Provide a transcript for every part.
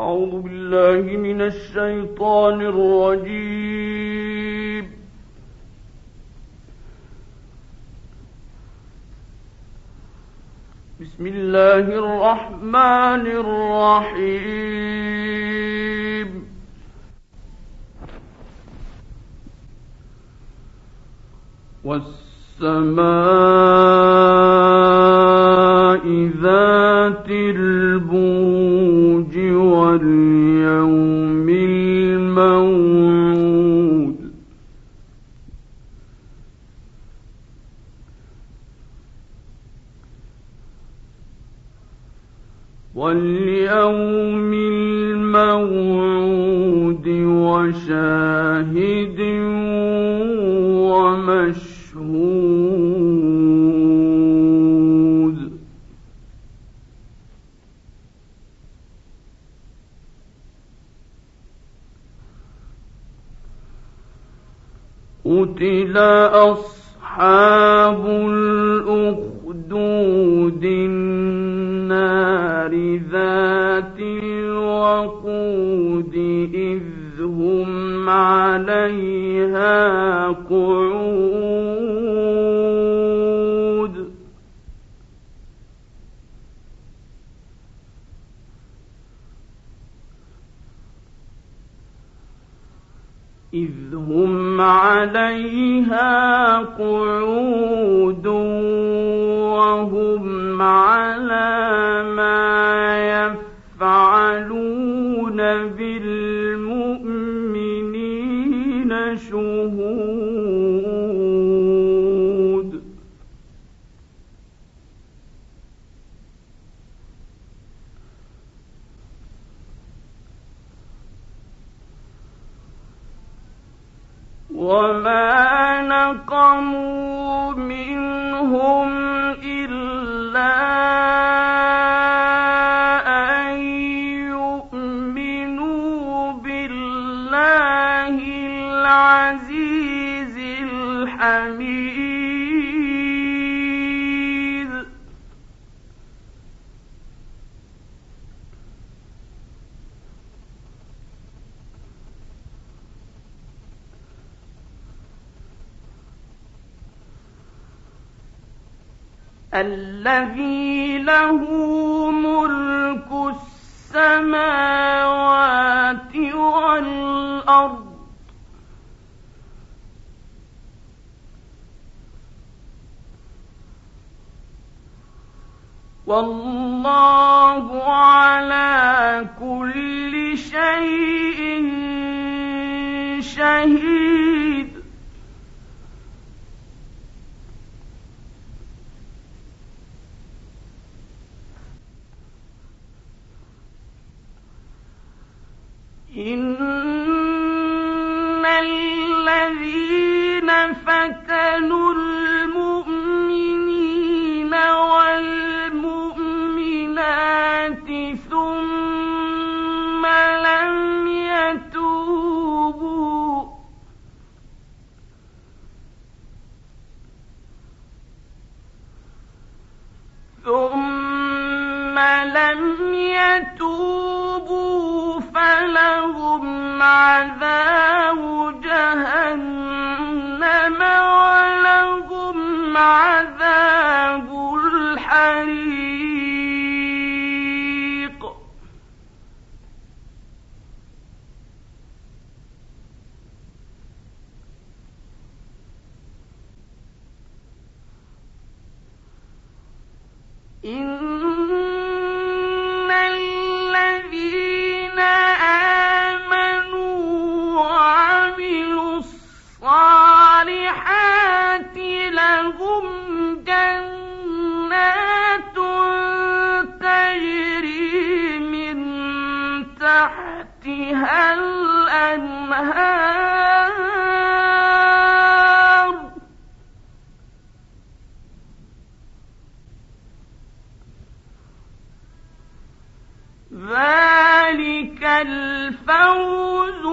أعوذ بالله من الشيطان الرجيم. بسم الله الرحمن الرحيم. والسماء ذات البروج واليوم الموعود وشاهد ومشهود. قتل أصحاب الأخدود النار ذات الوقود إذ هم عليها قعود. إذ هم عليها قعود وهم على ما يفعلون بالمؤمنين شهود. وما نقموا منهم إلا أن يؤمنوا بالله العزيز الحميد. الذي له ملك السماوات والأرض والله على كل شيء شهيد. إن الذين فتنوا المؤمنين والمؤمنات ثم لم يتوبوا فلهم عذاب جهنم ولهم عذاب الحريق. إن الذين آمنوا وعملوا الصالحات لهم جنات تجري من تحتها الأنهار ذلك الفوز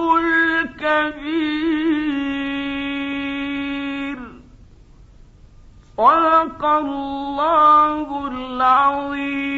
الكبير. صدق الله العظيم.